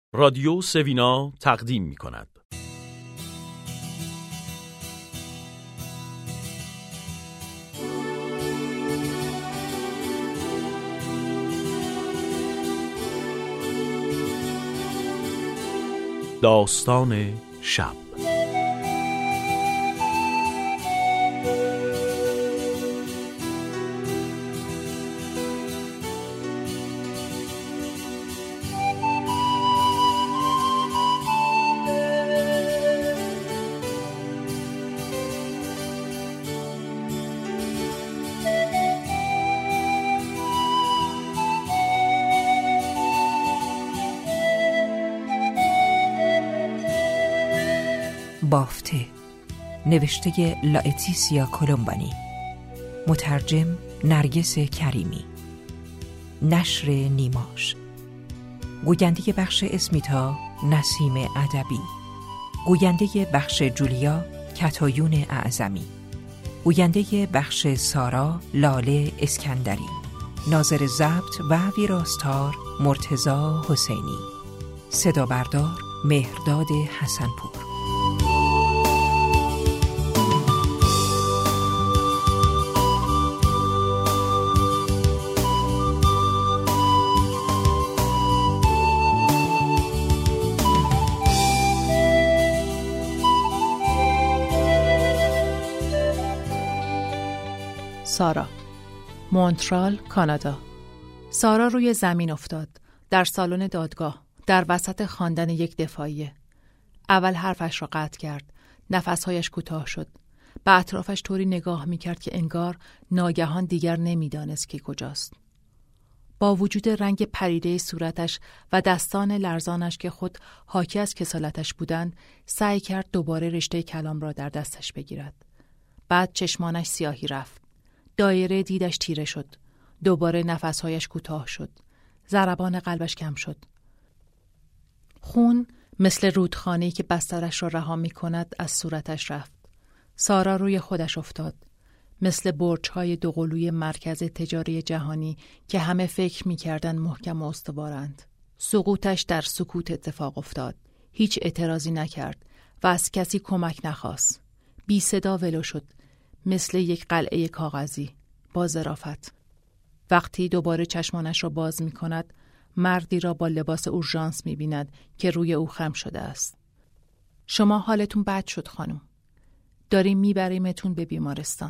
رادیو سوینا تقدیم می کند. داستان شب. بافته، نوشته لائتیسیا کولومبانی، مترجم نرگس کریمی، نشر نیماش، گوینده بخش اسمیتا نسیم ادبی، گوینده بخش جولیا کتایون اعظمی، گوینده بخش سارا لاله اسکندری، ناظر ضبط و ویراستار مرتضی حسینی، صدا بردار مهرداد حسنپور. سارا، مونترال، کانادا. سارا روی زمین افتاد، در سالن دادگاه، در وسط خواندن یک دفاعیه. اول حرفش را قطع کرد، نفسهایش کوتاه شد. به اطرافش طوری نگاه می‌کرد که انگار ناگهان دیگر نمی‌دانست که کجاست. با وجود رنگ پریده صورتش و دستان لرزانش که خود حاکی از کسالتش بودند، سعی کرد دوباره رشته کلام را در دستش بگیرد. بعد چشمانش سیاهی رفت. دایره دیدش تیره شد. دوباره نفسهایش کوتاه شد. ضربان قلبش کم شد. خون مثل رودخانه‌ای که بسترش را رها می‌کند از صورتش رفت. سارا روی خودش افتاد. مثل برج‌های دوقلوی مرکز تجاری جهانی که همه فکر می‌کردند محکم و استوارند. سقوطش در سکوت اتفاق افتاد. هیچ اعتراضی نکرد و از کسی کمک نخواست. بی صدا ولو شد. مثل یک قلعه کاغذی با ظرافت. وقتی دوباره چشمانش را باز می کند، مردی را با لباس اورژانس می بیند که روی او خم شده است. شما حالتون بد شد خانم. داریم می بریمتون به بیمارستان.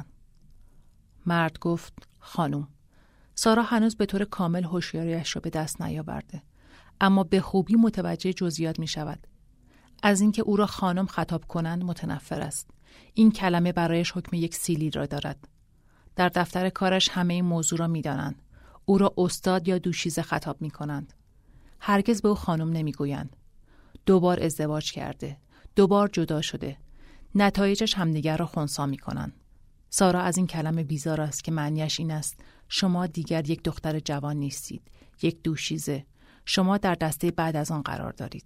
مرد گفت خانم. سارا هنوز به طور کامل هوشیاریش را به دست نیاورده، اما به خوبی متوجه جزئیات می شود. از اینکه او را خانم خطاب کنند متنفر است. این کلمه برایش حکم یک سیلی را دارد. در دفتر کارش همه این موضوع را می دانند. او را استاد یا دوشیزه خطاب می کنند. هرگز به او خانم نمی گویند. 2 بار ازدواج کرده. 2 بار جدا شده. نتایجش همدیگر را خنثی می کنند. سارا از این کلمه بیزار است که معنیش این است شما دیگر یک دختر جوان نیستید. یک دوشیزه. شما در دسته بعد از آن قرار دارید.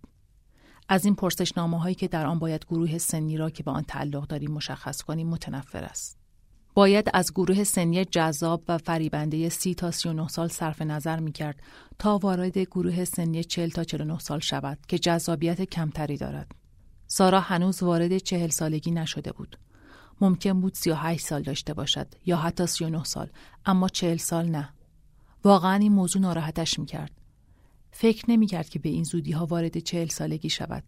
از این پرسشنامه‌هایی که در آن باید گروه سنی را که به آن تعلق داریم مشخص کنیم متنفر است. باید از گروه سنی جذاب و فریبنده 30 تا 39 سال صرف نظر می‌کرد تا وارد گروه سنی 40 تا 49 سال شود که جذابیت کمتری دارد. سارا هنوز وارد 40 سالگی نشده بود. ممکن بود 38 سال داشته باشد یا حتی 39 سال، اما 40 سال نه. واقعاً این موضوع ناراحتش می‌کرد. فکر نمی‌کرد که به این زودی‌ها وارد 40 سالگی شود.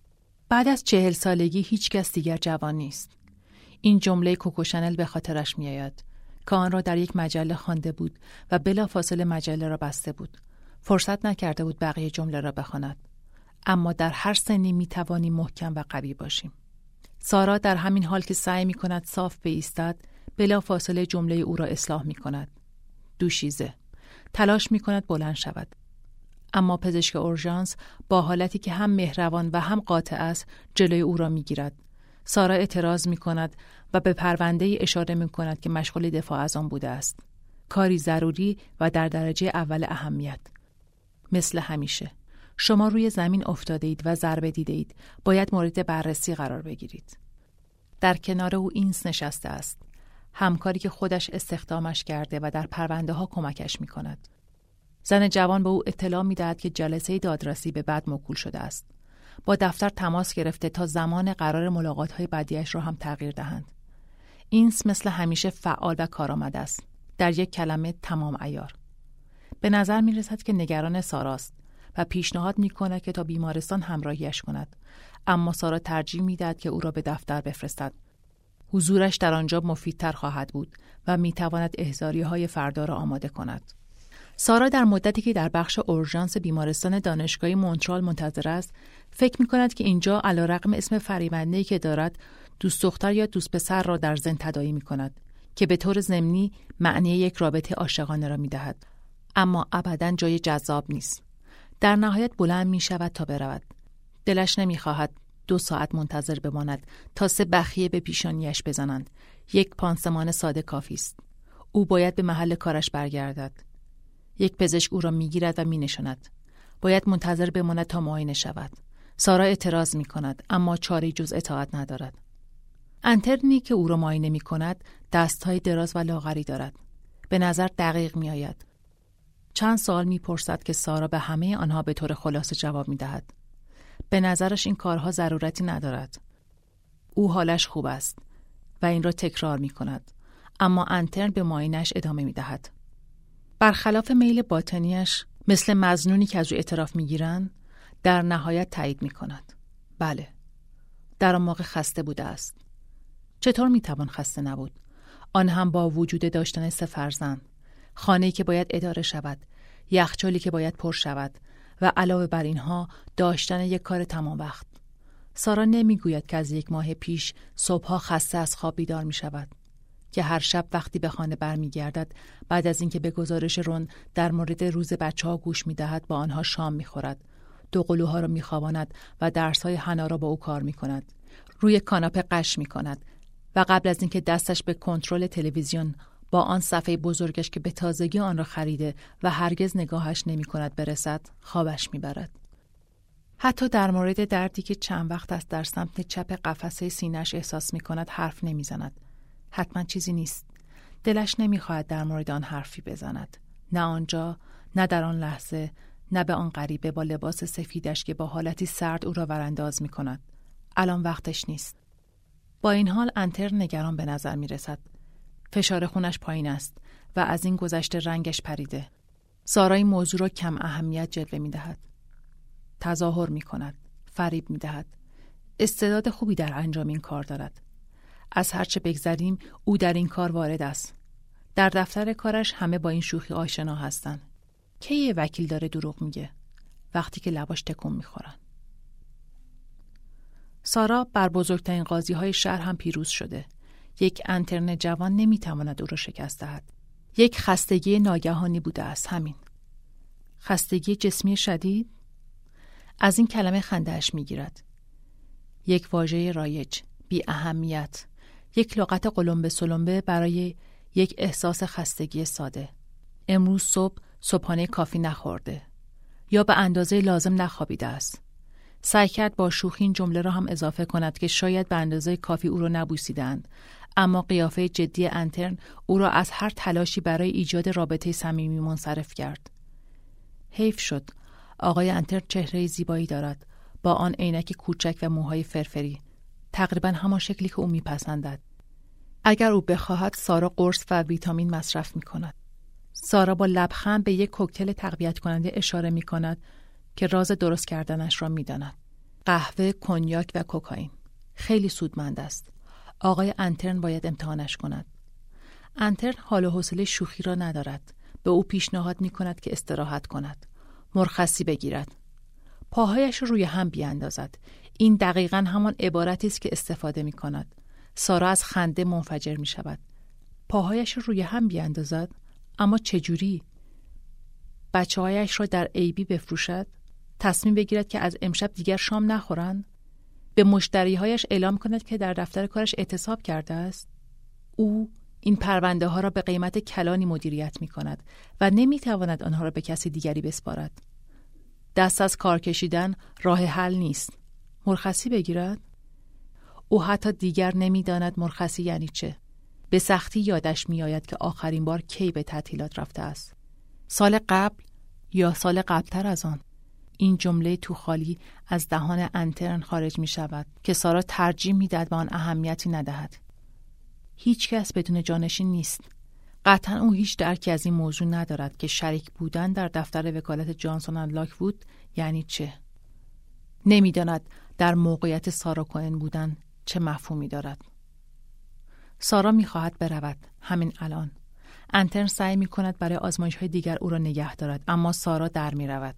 بعد از 40 سالگی هیچ کس دیگر جوان نیست. این جمله کوکو شانل به خاطرش می‌آید که آن را در یک مجله خوانده بود و بلافاصله مجله را بسته بود. فرصت نکرده بود بقیه جمله را بخواند. اما در هر سنی می‌توانیم محکم و قوی باشیم. سارا در همین حال که سعی می‌کند صاف بایستد، بلافاصله جمله او را اصلاح می‌کند. دوشیزه. تلاش می‌کند بلند شود. اما پزشک اورژانس با حالتی که هم مهربان و هم قاطع است جلوی او را می‌گیرد. سارا اعتراض می‌کند و به پرونده اشاره می‌کند که مشغول دفاع از آن بوده است. کاری ضروری و در درجه اول اهمیت. مثل همیشه شما روی زمین افتاده اید و ضربه دیده اید. باید مورد بررسی قرار بگیرید. در کنار او اینس نشسته است. همکاری که خودش استخدامش کرده و در پرونده ها کمکش می‌کند. زن جوان به او اطلاع می‌دهد که جلسه دادرسی به بعد موکول شده است. با دفتر تماس گرفته تا زمان قرار ملاقات‌های بعدیش را هم تغییر دهند. اینس مثل همیشه فعال و کارآمد است. در یک کلمه تمام عیار. به نظر می‌رسد که نگران ساراست و پیشنهاد می‌کند که تا بیمارستان همراهیش کند. اما سارا ترجیح می‌دهد که او را به دفتر بفرستد. حضورش در آنجا مفیدتر خواهد بود و می‌تواند احضاریه‌های فردا را آماده کند. سارا در مدتی که در بخش اورژانس بیمارستان دانشگاهی مونترال منتظر است، فکر می‌کند که اینجا علیرغم اسم فریبنده‌ای که دارد، دوست دختر یا دوست پسر را در ذهن تداعی می‌کند که به طور ضمنی معنی یک رابطه عاشقانه را می‌دهد، اما ابداً جای جذاب نیست. در نهایت بلند می‌شود تا برود. دلش نمی‌خواهد 2 ساعت منتظر بماند تا 3 بخیه به پیشانیش بزنند. یک پانسمان ساده کافی است. او باید به محل کارش برگردد. یک پزشک او را می‌گیرد و می‌نشاند. باید منتظر بماند تا معاینه شود. سارا اعتراض می‌کند، اما چاره‌ای جز اطاعت ندارد. انترنی که او را معاینه می‌کند دست‌های دراز و لاغری دارد. به نظر دقیق می‌آید. چند سوال می‌پرسد که سارا به همه آنها به طور خلاصه جواب می‌دهد. به نظرش این کارها ضرورتی ندارد. او حالش خوب است و این را تکرار می‌کند، اما انترن به معاینه‌اش ادامه می‌دهد. برخلاف میل باطنیش، مثل مظنونی که از او اعتراف می‌گیرند، در نهایت تایید می‌کند. بله، در آن موقع خسته بوده است. چطور می‌توان خسته نبود؟ آن هم با وجود داشتن 3 فرزند، خانه‌ای که باید اداره شود، یخچالی که باید پر شود و علاوه بر اینها داشتن یک کار تمام وقت. سارا نمی‌گوید که از 1 ماه پیش صبح‌ها خسته از خواب بیدار می‌شود، که هر شب وقتی به خانه برمیگردد بعد از اینکه به گزارش رون در مورد روز بچه‌ها گوش می‌دهد با آنها شام می‌خورد، 2 قلوها را می‌خواباند و درس‌های حنا را با او کار می‌کند. روی کاناپه غش می‌کند و قبل از اینکه دستش به کنترل تلویزیون با آن صفحه بزرگش که به تازگی آن را خریده و هرگز نگاهش نمی‌کند برسد، خوابش می‌برد. حتی در مورد دردی که چند وقت است در سمت چپ قفسه سینه‌اش احساس می‌کند حرف نمی‌زند. حتما چیزی نیست. دلش نمی‌خواهد در مورد آن حرفی بزند. نه آنجا، نه در آن لحظه، نه به آن غریبه با لباس سفیدش که با حالتی سرد او را ورانداز می‌کند. الان وقتش نیست. با این حال انتر نگران به نظر می‌رسد. فشار خونش پایین است و از این گذشته رنگش پریده. سارا این موضوع را کم اهمیت جلوه می‌دهد. تظاهر می‌کند، فریب می‌دهد. استعداد خوبی در انجام این کار دارد. از هرچه بگذریم او در این کار وارد است. در دفتر کارش همه با این شوخی آشنا هستند. کی یه وکیل داره دروغ میگه؟ وقتی که لباش تکون میخورن. سارا بر بزرگترین قاضی‌های شهر هم پیروز شده. یک انترن جوان نمیتواند او را شکست دهد. یک خستگی ناگهانی بوده است، همین. خستگی جسمی شدید؟ از این کلمه خنده‌اش میگیرد. یک واژه رایج، بی اهمیت، یک لغت قلمبه سلمبه برای یک احساس خستگی ساده. امروز صبحانه کافی نخورده یا به اندازه لازم نخوابیده است. سعی کرد با شوخی این جمله را هم اضافه کند که شاید به اندازه کافی او را نبوسیدند، اما قیافه جدی انترن او را از هر تلاشی برای ایجاد رابطه صمیمی منصرف کرد. حیف شد. آقای انترن چهره زیبایی دارد با آن عینک کوچک و موهای فرفری، تقریبا همان شکلی که او میپسندد. اگر او بخواهد سارا قرص و ویتامین مصرف میکند. سارا با لبخند به یک کوکتل تقویت کننده اشاره میکند که راز درست کردنش را میداند. قهوه، کنیاک و کوکائین. خیلی سودمند است. آقای انترن باید امتحانش کند. انترن حال و حوصله شوخی را ندارد. به او پیشنهاد میکند که استراحت کند. مرخصی بگیرد. پاهایش روی هم بیاندازد. این دقیقاً همان عبارتی است که استفاده میکند. سارا از خنده منفجر میشود. پاهایش روی هم بیاندازد؟ اما چجوری؟ بچه‌هایش را در ایبی بفروشد؟ تصمیم بگیرد که از امشب دیگر شام نخورند؟ به مشتریهایش اعلام کند که در دفتر کارش اعتصاب کرده است؟ او این پرونده ها را به قیمت کلانی مدیریت می کند و نمی تواند آنها را به کسی دیگری بسپارد. دست از کار کشیدن راه حل نیست. مرخصی بگیرد؟ او حتی دیگر نمی داند مرخصی یعنی چه. به سختی یادش می آید که آخرین بار کی به تعطیلات رفته است. سال قبل یا سال قبلتر از آن. این جمله تو خالی از دهان انترن خارج می شود که سارا ترجیح می دهد به آن اهمیتی ندهد. هیچ کس بدون جانشین نیست. قطعا او هیچ درکی از این موضوع ندارد که شریک بودن در دفتر وکالت جانسون اند لاکوود یعنی چه. نمیداند در موقعیت سارا کوئن بودن چه مفهومی دارد. سارا می خواهد برود همین الان. انترن سعی می کند برای آزمایش‌های دیگر او را نگه دارد، اما سارا در می رود.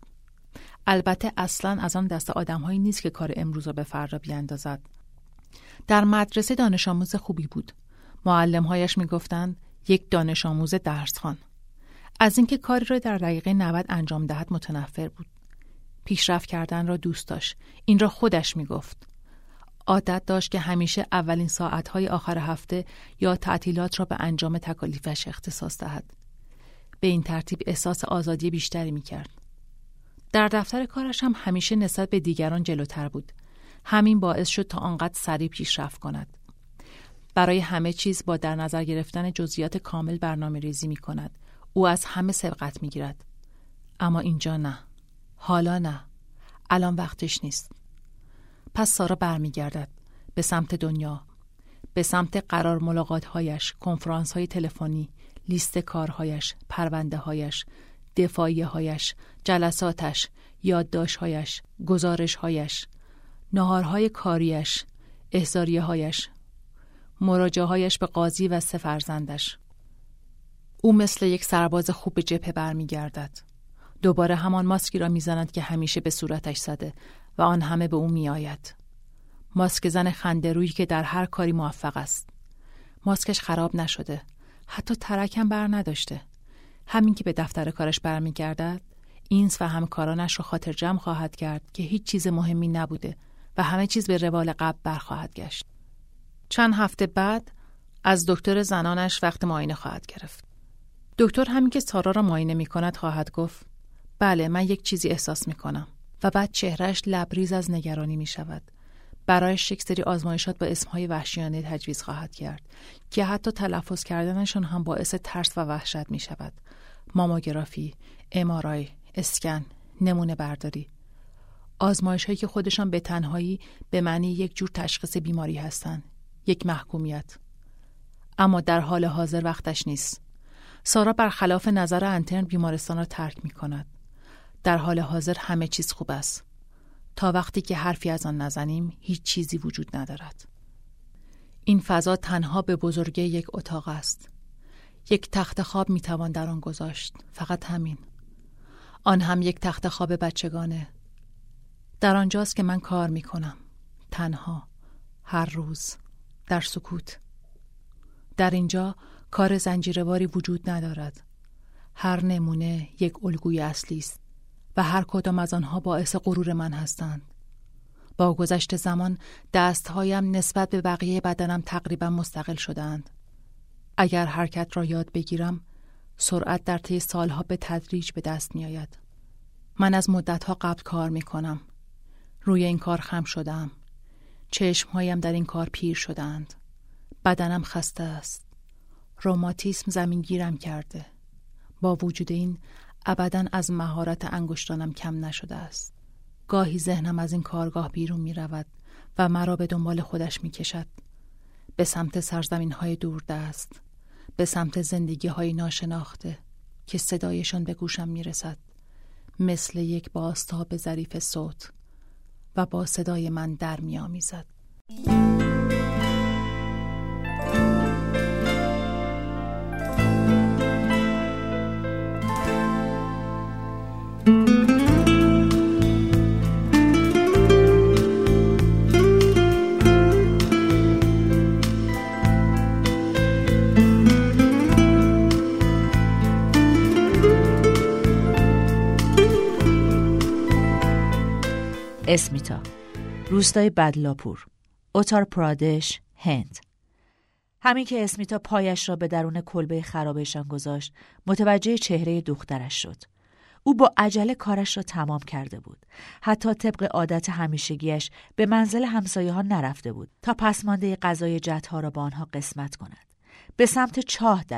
البته اصلاً از آن دست آدم‌هایی نیست که کار امروز را به فردا بیاندازد. در مدرسه دانش آموز خوبی بود. معلم‌هایش می‌گفتند یک دانش آموز درسخوان. از اینکه کاری را در دقیقه 90 انجام دهد متنفر بود. پیشرفت کردن را دوست داشت. این را خودش می‌گفت. عادت داشت که همیشه اولین ساعت‌های آخر هفته یا تعطیلات را به انجام تکالیفش اختصاص دهد. به این ترتیب احساس آزادی بیشتری می‌کرد. در دفتر کارش هم همیشه نسبت به دیگران جلوتر بود. همین باعث شد تا آنقدر سریع پیشرفت کند. برای همه چیز با در نظر گرفتن جزئیات کامل برنامه‌ریزی می‌کند. او از همه سبقت می‌گیرد. اما اینجا نه. حالا نه. الان وقتش نیست. پس سارا برمیگردد به سمت دنیا، به سمت قرار ملاقات‌هایش، کنفرانس‌های تلفنی، لیست کارهایش، پرونده‌هایش، دفاعیه‌هایش، جلساتش، یادداشت‌هایش، گزارش‌هایش، ناهارهای کاریش، احضاریه‌هایش، مراجعه‌هایش به قاضی و 3 فرزندش. او مثل یک سرباز خوب به جبهه برمیگردد. دوباره همان ماسکی را میزند که همیشه به صورتش زده و آن همه به او میآید. ماسک زن خنده‌رویی که در هر کاری موفق است. ماسکش خراب نشده. حتی ترک هم بر نداشته. همین که به دفتر کارش برمیگردد، اینس و همکارانش رو خاطر جمع خواهد کرد که هیچ چیز مهمی نبوده و همه چیز به روال قبل برخواهد گشت. چند هفته بعد از دکتر زنانش وقت معاینه خواهد گرفت. دکتر همین که سارا را معاینه می‌کند خواهد گفت: بله، من یک چیزی احساس می‌کنم. و بعد چهرهش لبریز از نگرانی می‌شود. برایش یک سری آزمایشات با اسم‌های وحشیانه تجویز خواهد کرد که حتی تلفظ کردنشان هم باعث ترس و وحشت می‌شود. ماموگرافی، MRI، اسکن، نمونه برداری. آزمایش‌هایی که خودشان به تنهایی به معنی یک جور تشخیص بیماری هستند، یک محکومیت. اما در حال حاضر وقتش نیست. سارا برخلاف نظر انترن بیمارستان را ترک می‌کند. در حال حاضر همه چیز خوب است. تا وقتی که حرفی از آن نزنیم هیچ چیزی وجود ندارد. این فضا تنها به بزرگی یک اتاق است. یک تخت خواب میتوان در آن گذاشت، فقط همین. آن هم یک تخت خواب بچگانه. در آنجاست که من کار میکنم، تنها، هر روز، در سکوت. در اینجا کار زنجیرواری وجود ندارد. هر نمونه یک الگوی اصلی است و هر کدام از آنها باعث غرور من هستند. با گذشت زمان دستهایم نسبت به بقیه بدنم تقریبا مستقل شدند. اگر حرکت را یاد بگیرم، سرعت در طی سالها به تدریج به دست می آید. من از مدتها قبل کار می کنم. روی این کار خم شدم. چشمهایم در این کار پیر شدند. بدنم خسته است. روماتیسم زمین گیرم کرده. با وجود این ابداً از مهارت انگشتانم کم نشده است. گاهی ذهنم از این کارگاه بیرون می رود و مرا به دنبال خودش می کشد. به سمت سرزمین های دوردست، به سمت زندگی های ناشناخته که صدایشان به گوشم می رسد. مثل یک بازتاب ظریف صوت و با صدای من در می آمیزد. اسمیتا، روستای بدلاپور، اتار پرادش، هند. همین که اسمیتا پایش را به درون کلبه خرابهشان گذاشت، متوجه چهره دخترش شد. او با عجله کارش را تمام کرده بود. حتی طبق عادت همیشگیش به منزل همسایه ها نرفته بود تا پسمانده غذای جدها را با آنها قسمت کند. به سمت چاه دوید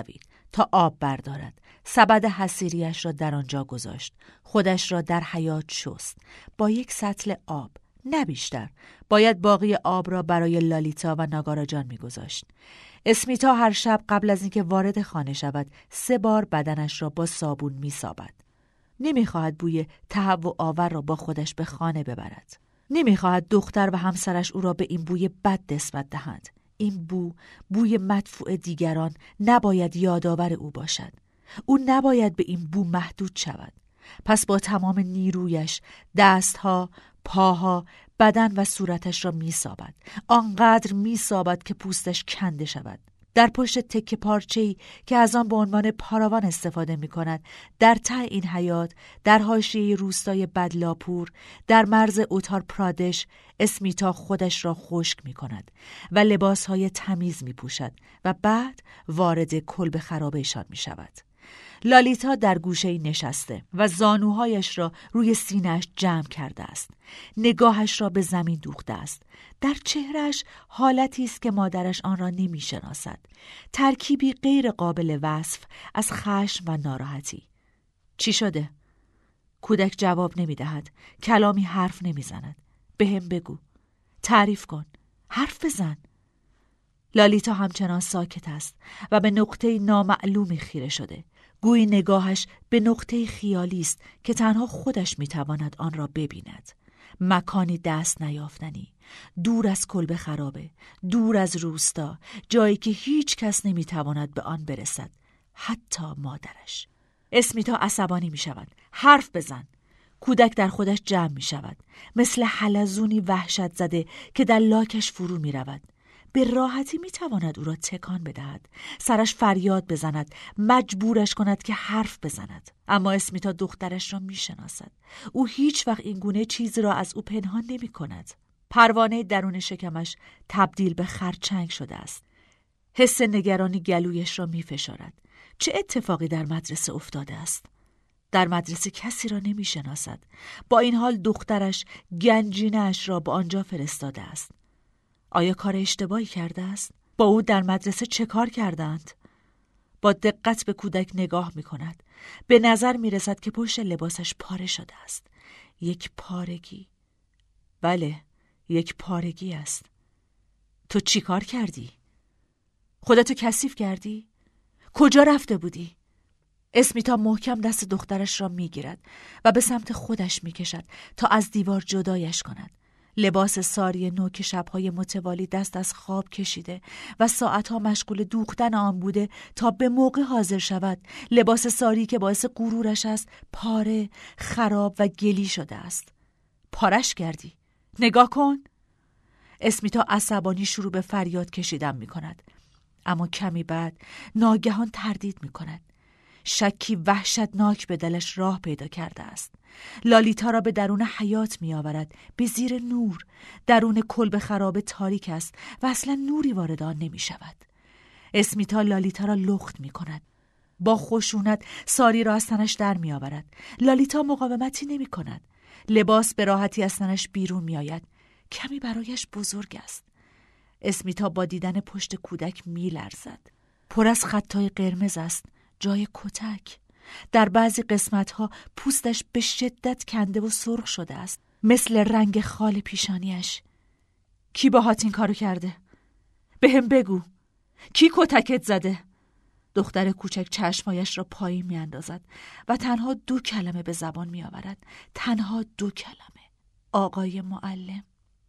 تا آب بردارد. سبد حصیریش را در آنجا گذاشت. خودش را در حیاط شست با یک سطل آب، نه بیشتر. باید باقی آب را برای لالیتا و ناگارا جان می‌گذاشت. اسمیتا هر شب قبل از اینکه وارد خانه شود 3 بار بدنش را با صابون می‌سابد. نمی‌خواهد بوی تهوع آور را با خودش به خانه ببرد. نمی‌خواهد دختر و همسرش او را به این بوی بد نسبت دهند. این بوی مدفوع دیگران نباید یادآور او باشد. او نباید به این بو محدود شود. پس با تمام نیرویش دستها، پاها، بدن و صورتش را می‌سابد. آنقدر می‌سابد که پوستش کنده شود. در پشت تکه پارچه‌ای که از آن به عنوان پاراوان استفاده می‌کند، در ته این حیاط، در حاشیه روستای بدلاپور، در مرز اوتار پرادش، اسمیتا خودش را خشک می‌کند و لباس‌های تمیز می‌پوشد و بعد وارد کلبه خرابه‌شان می‌شود. لالیتا در گوشه‌ای نشسته و زانوهایش را روی سینه‌اش جمع کرده است. نگاهش را به زمین دوخته است. در چهرهش حالتی است که مادرش آن را نمی‌شناسد. ترکیبی غیر قابل وصف از خشم و ناراحتی. چی شده؟ کودک جواب نمی‌دهد. کلامی حرف نمی‌زند. بهم بگو. تعریف کن. حرف بزن. لالیتا همچنان ساکت است و به نقطه نامعلومی خیره شده. گویی نگاهش به نقطه خیالی است که تنها خودش میتواند آن را ببیند. مکانی دست نیافتنی، دور از کلبه خرابه، دور از روستا، جایی که هیچ کس نمیتواند به آن برسد، حتی مادرش. اسمیتا عصبانی میشود. حرف بزن. کودک در خودش جمع میشود، مثل حلزونی وحشت زده که در لاکش فرو میرود. به راحتی میتواند او را تکان بدهد، سرش فریاد بزند، مجبورش کند که حرف بزند. اما اسمیتا دخترش را میشناسد. او هیچ وقت این گونه چیزی را از او پنهان نمی کند. پروانه درون شکمش تبدیل به خرچنگ شده است. حس نگرانی گلویش را میفشارد. چه اتفاقی در مدرسه افتاده است؟ در مدرسه کسی را نمیشناسد. با این حال دخترش گنجینه‌اش را به آنجا فرستاده است. آیا کار اشتباهی کرده است؟ با او در مدرسه چه کار کردند؟ با دقت به کودک نگاه می کند. به نظر می رسد که پشت لباسش پاره شده است. یک پارگی. بله، یک پارگی است. تو چی کار کردی؟ خودتو کثیف کردی؟ کجا رفته بودی؟ اسمیتا محکم دست دخترش را می گیرد و به سمت خودش می کشد تا از دیوار جدایش کند. لباس ساری نو که شب‌های متوالی دست از خواب کشیده و ساعتها مشغول دوختن آن بوده تا به موقع حاضر شود، لباس ساری که باعث غرورش است، پاره، خراب و گلی شده است. پارش کردی؟ نگاه کن. اسمیتا عصبانی شروع به فریاد کشیدن می کند. اما کمی بعد ناگهان تردید می کند. شکی وحشتناک به دلش راه پیدا کرده است. لالیتا را به درون حیاط می آورد، به زیر نور. درون کلبه خراب تاریک است و اصلا نوری وارد آن نمی شود. اسمیتا لالیتا را لخت می کند. با خشونت ساری را از تنش در می آورد. لالیتا مقاومتی نمی کند. لباس به راحتی از تنش بیرون می آید. کمی برایش بزرگ است. اسمیتا با دیدن پشت کودک می لرزد. پر از خطای قرمز است، جای کتک. در بعضی قسمتها پوستش به شدت کنده و سرخ شده است، مثل رنگ خال پیشانیش. کی باهات این کارو کرده؟ بهم بگو. کی کتکت زده؟ دختر کوچک چشمایش را پایین می اندازد و تنها 2 کلمه به زبان می آورد. تنها 2 کلمه. آقای معلم.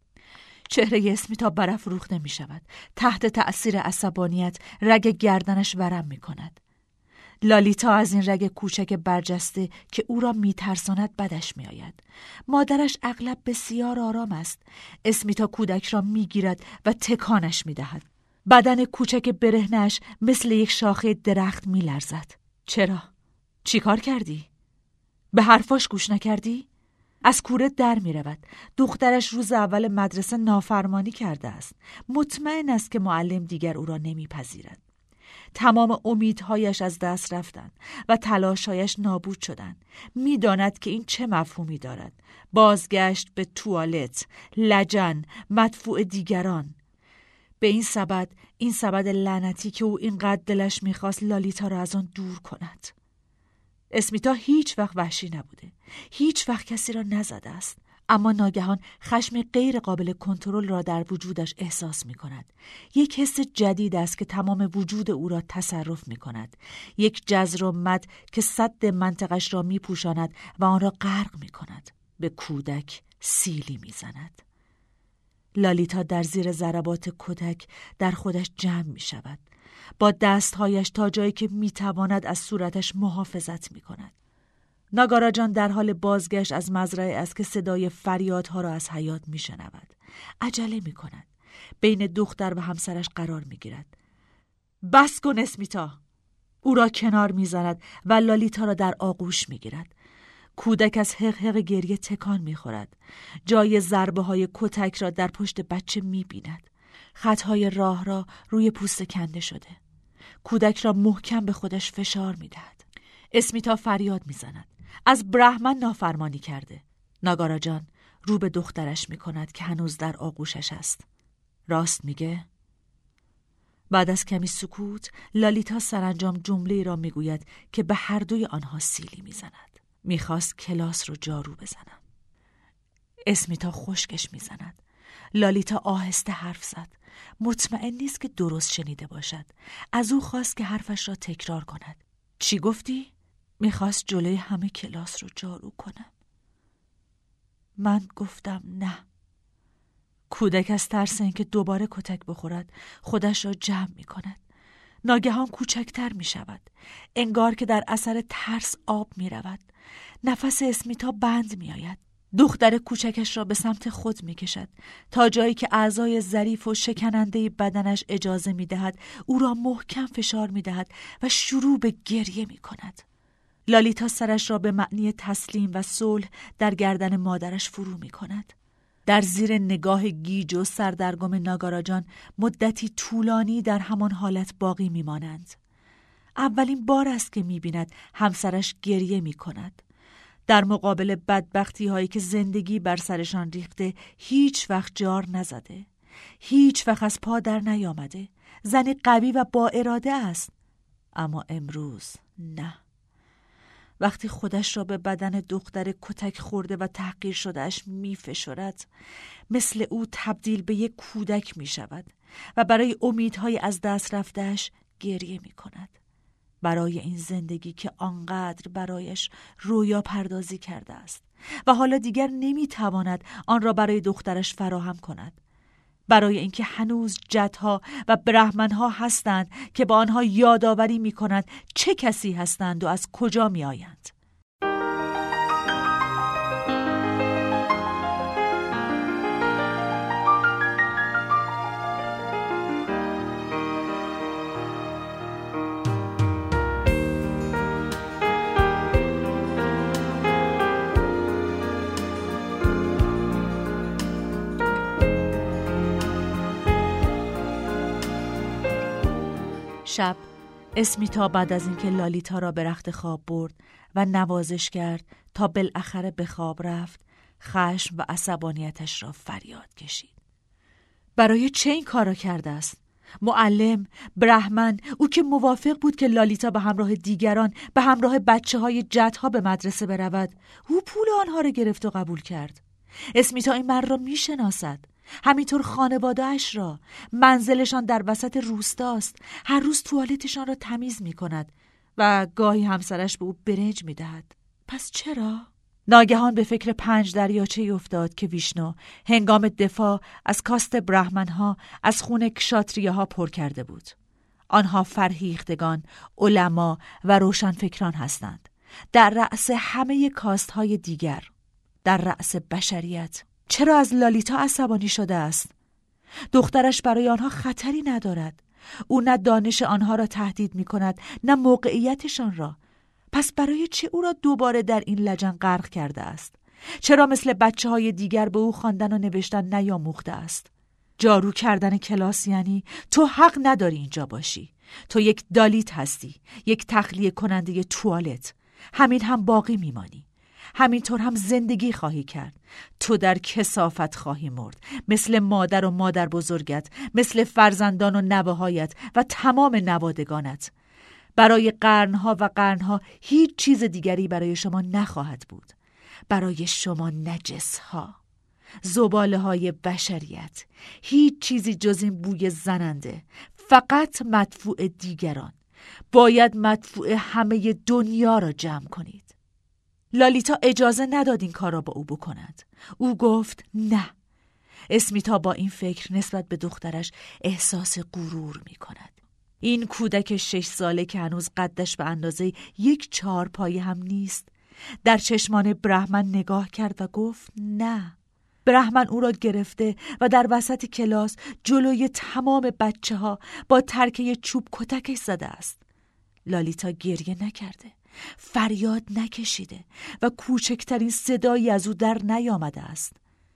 چهره اسمیتا برافروخته می شود. تحت تأثیر عصبانیت رگ گردنش ورم می کند. لالیتا از این رگ کوچک برجسته که او را میترساند بدش میآید. مادرش اغلب بسیار آرام است. اسمیتا کودک را میگیرد و تکانش میدهد. بدن کوچک برهنه‌اش مثل یک شاخه درخت میلرزد. چرا؟ چی کار کردی؟ به حرفاش گوش نکردی؟ از کوره در میرود. دخترش روز اول مدرسه نافرمانی کرده است. مطمئن است که معلم دیگر او را نمیپذیرد. تمام امیدهایش از دست رفتند و تلاشهایش نابود شدند. میداند که این چه مفهومی دارد. بازگشت به توالت، لجن، مدفوع دیگران. به این سبد لعنتی که او اینقدر دلش میخواست لالیتا را از آن دور کند. اسمیتا هیچ وقت وحشی نبوده، هیچ وقت کسی را نزده است، اما ناگهان خشم غیر قابل کنترل را در وجودش احساس می کند. یک حس جدید است که تمام وجود او را تصرف می کند. یک جزر و مد که سد منطقش را می پوشاند و آن را غرق می کند. به کودک سیلی می زند. لالیتا در زیر ضربات کودک در خودش جمع می شود. با دستهایش تا جایی که می تواند از صورتش محافظت می کند. ناگارا جان در حال بازگشت از مزرعه است که صدای فریادها را از حیاط می شنود. عجله می کند. بین دختر و همسرش قرار می گیرد. بس کن اسمیتا! او را کنار می زند و لالیتا را در آغوش می گیرد. کودک از حق گریه تکان می خورد. جای ضربه های کتک را در پشت بچه می بیند. خطهای راه را روی پوست کنده شده. کودک را محکم به خودش فشار می دهد. اسمیتا فریاد می زند. از برهمن نافرمانی کرده. ناگارا جان رو به دخترش می کند که هنوز در آغوشش است. راست میگه؟ بعد از کمی سکوت لالیتا سرانجام جمله‌ای را می گوید که به هر دوی آنها سیلی می زند. می خواست کلاس رو جارو بزنم. اسمیتا خشکش می زند. لالیتا آهسته حرف زد. مطمئن نیست که درست شنیده باشد. از او خواست که حرفش را تکرار کند. چی گفتی؟ میخواست جلوی همه کلاس رو جارو کنم. من گفتم نه. کودک از ترس اینکه دوباره کتک بخورد خودش را جمع میکند. ناگهان کوچکتر میشود. انگار که در اثر ترس آب میرود. نفس اسمیتا بند میآید. دختر کوچکش را به سمت خود میکشد تا جایی که اعضای ظریف و شکننده بدنش اجازه میدهد او را محکم فشار میدهد و شروع به گریه میکند. لالیتا سرش را به معنی تسلیم و صلح در گردن مادرش فرو میکند. در زیر نگاه گیج و سردرگم ناگارا جان مدتی طولانی در همان حالت باقی میمانند. اولین بار است که میبیند همسرش گریه میکند. در مقابل بدبختی هایی که زندگی بر سرشان ریخته هیچ وقت جار نزده. هیچ وقت از پا در نیامده. زنی قوی و با اراده است. اما امروز نه. وقتی خودش را به بدن دختر کتک خورده و تحقیر شدهش می فشرد، مثل او تبدیل به یک کودک می شود و برای امیدهای از دست رفتهش گریه می کند. برای این زندگی که آنقدر برایش رویا پردازی کرده است و حالا دیگر نمی تواند آن را برای دخترش فراهم کند. برای اینکه هنوز جدها و برهمنها هستند که با آنها یادآوری می کنند چه کسی هستند و از کجا می آیند. شب اسمیتا بعد از اینکه لالیتا را به رخت خواب برد و نوازش کرد تا بالاخره به خواب رفت، خشم و عصبانیتش را فریاد کشید. برای چه این کارا کرده است؟ معلم، برهمن، او که موافق بود که لالیتا به همراه دیگران به همراه بچه‌های جدها به مدرسه برود، او پول آنها را گرفت و قبول کرد. اسمیتا این مرد را میشناسد. همینطور خانواده‌اش را. منزلشان در وسط روستاست. هر روز توالتشان را تمیز می کند و گاهی همسرش به او برنج می دهد. پس چرا؟ ناگهان به فکر 5 دریاچه افتاد که ویشنو هنگام دفاع از کاست برهمنها از خون کشاتریاها پر کرده بود. آنها فرهیختگان، علما و روشنفکران هستند. در رأس همه کاست‌های دیگر، در رأس بشریت. چرا از لالیتا عصبانی شده است؟ دخترش برای آنها خطری ندارد. او نه دانش آنها را تهدید می کند نه موقعیتشان را. پس برای چه او را دوباره در این لجن غرق کرده است؟ چرا مثل بچه‌های دیگر به او خواندن و نوشتن نیاموخته است؟ جارو کردن کلاس یعنی تو حق نداری اینجا باشی. تو یک دالیت هستی، یک تخلیه کننده توالت. همین هم باقی میمانی. همینطور هم زندگی خواهی کرد. تو در کثافت خواهی مرد، مثل مادر و مادر بزرگت، مثل فرزندان و نوه‌هایت و تمام نوادگانت. برای قرنها و قرنها هیچ چیز دیگری برای شما نخواهد بود. برای شما نجس‌ها، زباله‌های بشریت، هیچ چیزی جز این بوی زننده، فقط مدفوع دیگران. باید مدفوع همه دنیا را جمع کنید. لالیتا اجازه نداد این کار را با او بکند. او گفت نه. اسمیتا با این فکر نسبت به دخترش احساس غرور می کند. این کودک 6 ساله که هنوز قدش به اندازه 1 4پایه هم نیست، در چشمان برهمن نگاه کرد و گفت نه. برهمن او را گرفته و در وسط کلاس جلوی تمام بچه‌ها با ترکه چوب کتکش زده است. لالیتا گریه نکرده، فریاد نکشیده و کوچکترین صدایی از او در نیامده است.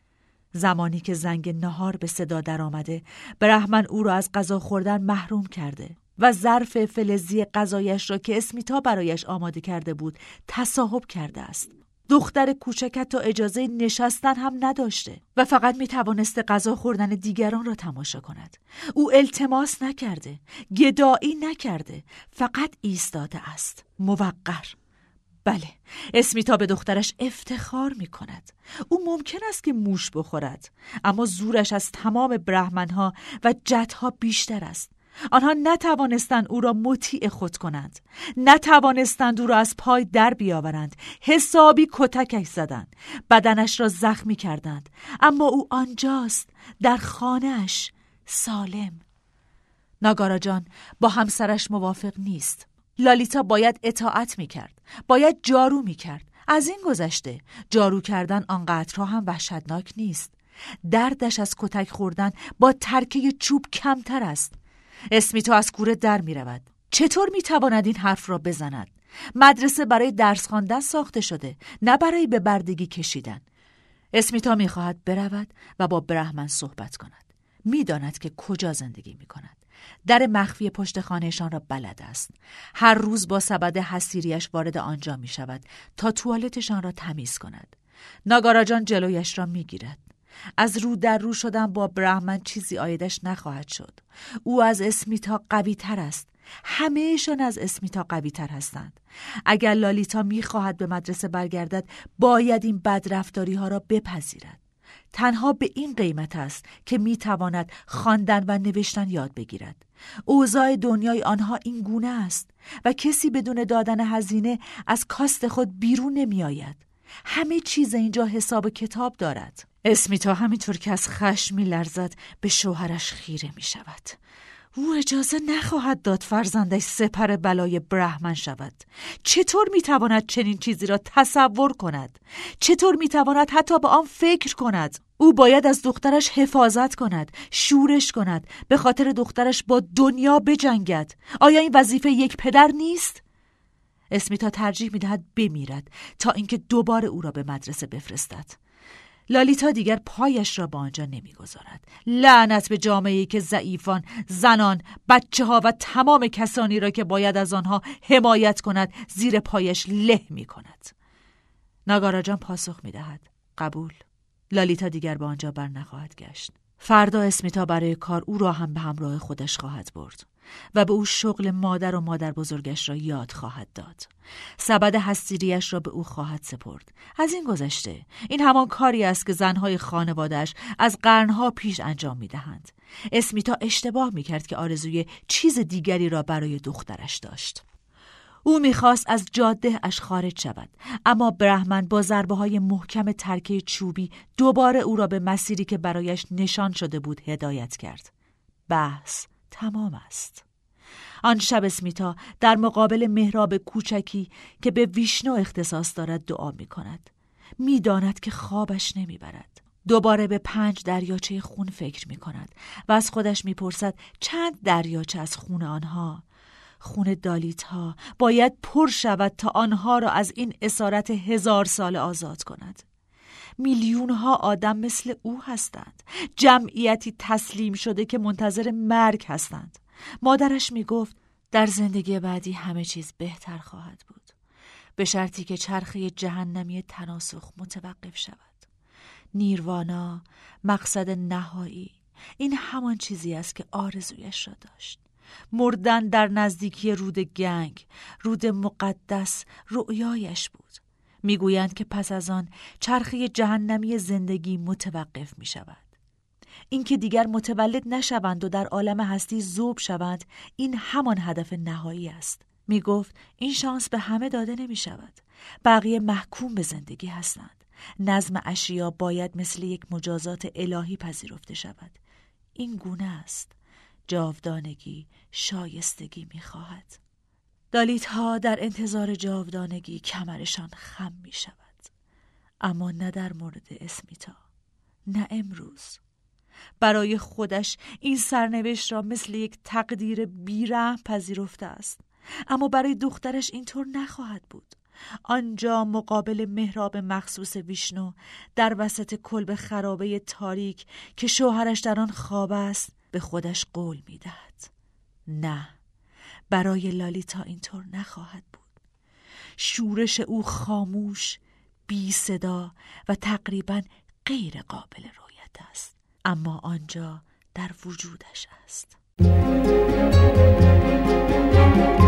زمانی که زنگ نهار به صدا در آمده، برهمن او را از غذا خوردن محروم کرده و ظرف فلزی غذایش را که اسمیتا برایش آماده کرده بود تصاحب کرده است. دختر کوچک تا اجازه نشستن هم نداشته و فقط می توانسته غذا خوردن دیگران را تماشا کند. او التماس نکرده، گدایی نکرده، فقط ایستاده است، موقر. بله، اسمیتا به دخترش افتخار می کند. او ممکن است که موش بخورد، اما زورش از تمام برهمنها و جدها بیشتر است. آنها نتوانستند او را مطیع خود کنند، نتوانستند او را از پای در بیاورند. حسابی کتکش زدند، بدنش را زخمی کردند، اما او آنجاست، در خانه‌اش، سالم. ناگارا جان با همسرش موافق نیست. لالیتا باید اطاعت میکرد، باید جارو میکرد. از این گذشته جارو کردن آنقدر هم وحشتناک نیست. دردش از کتک خوردن با ترکه چوب کمتر است. اسمیتا از کوره در می رود. چطور می تواند این حرف را بزند؟ مدرسه برای درس خواندن ساخته شده، نه برای به بردگی کشیدن. اسمیتا می خواهد برود و با برهمن صحبت کند. می داند که کجا زندگی می کند. در مخفی پشت خانهشان را بلد است. هر روز با سبد حصیریش وارد آنجا می شود تا توالتشان را تمیز کند. ناگارا جان جلویش را می گیرد. از رو در رو شدن با برهمن چیزی عایدش نخواهد شد. او از اسمیتا قوی تر است. همه‌شان از اسمیتا قوی تر هستند. اگر لالیتا می‌خواهد به مدرسه برگردد، باید این بدرفتاری ها را بپذیرد. تنها به این قیمت است که می‌تواند خواندن و نوشتن یاد بگیرد. اوضاع دنیای آنها این گونه است و کسی بدون دادن هزینه از کاست خود بیرون نمی‌آید. همه چیز اینجا حساب کتاب دارد. اسمیتا همینطور که از خشم می‌لرزد به شوهرش خیره می‌شود. او اجازه نخواهد داد فرزندش سپر بلای برهمن شود. چطور می‌تواند چنین چیزی را تصور کند؟ چطور می‌تواند حتی به آن فکر کند؟ او باید از دخترش حفاظت کند، شورش کند، به خاطر دخترش با دنیا بجنگد. آیا این وظیفه یک پدر نیست؟ اسمیتا ترجیح می‌دهد بمیرد تا اینکه دوباره او را به مدرسه بفرستد. لالیتا دیگر پایش را به آنجا نمیگذارد. لعنت به جامعه‌ای که ضعیفان، زنان، بچه‌ها و تمام کسانی را که باید از آنها حمایت کند زیر پایش له می‌کند. ناگارا جان پاسخ می‌دهد قبول. لالیتا دیگر به آنجا بر نخواهد گشت. فردا اسمیتا برای کار او را هم به همراه خودش خواهد برد و به او شغل مادر و مادر بزرگش را یاد خواهد داد. سبد حصیریش را به او خواهد سپرد. از این گذشته این همان کاری است که زنهای خانواده‌اش از قرنها پیش انجام می‌دهند. اسمیتا اشتباه می‌کرد که آرزوی چیز دیگری را برای دخترش داشت. او می‌خواست از جاده اش خارج شود، اما برهمن با ضربه‌های محکم ترکه چوبی دوباره او را به مسیری که برایش نشان شده بود هدایت کرد. بحث تمام است. آن شب اسمیتا در مقابل محراب کوچکی که به ویشنو اختصاص دارد دعا می‌کند. می‌داند که خوابش نمی‌برد. دوباره به 5 دریاچه خون فکر می‌کند و از خودش می‌پرسد چند دریاچه از خون آنها، خون دالیتا، باید پر شود تا آنها را از این اسارت 1000 ساله آزاد کند. میلیون‌ها آدم مثل او هستند، جمعیتی تسلیم شده که منتظر مرگ هستند. مادرش میگفت در زندگی بعدی همه چیز بهتر خواهد بود. به شرطی که چرخه جهنمی تناسخ متوقف شود. نیروانا، مقصد نهایی، این همان چیزی است که آرزویش را داشت. مردن در نزدیکی رود گنگ، رود مقدس، رؤیایش بود. میگویند که پس از آن چرخه جهنمی زندگی متوقف می شود. این که دیگر متولد نشوند و در عالم هستی ذوب شوند، این همان هدف نهایی است. می گفت این شانس به همه داده نمی شود. بقیه محکوم به زندگی هستند. نظم اشیا باید مثل یک مجازات الهی پذیرفته شود. این گونه است. جاودانگی شایستگی می خواهد. دالیت ها در انتظار جاودانگی کمرشان خم می شود. اما نه در مورد اسمیتا، نه امروز. برای خودش این سرنوشت را مثل یک تقدیر بی‌رحم پذیرفته است، اما برای دخترش اینطور نخواهد بود. آنجا مقابل محراب مخصوص ویشنو، در وسط کلبه خرابه تاریک که شوهرش در آن خواب است، به خودش قول می دهد. نه، برای لالیتا اینطور نخواهد بود. شورش او خاموش، بی صدا و تقریباً غیر قابل رؤیت است، اما آنجا در وجودش است.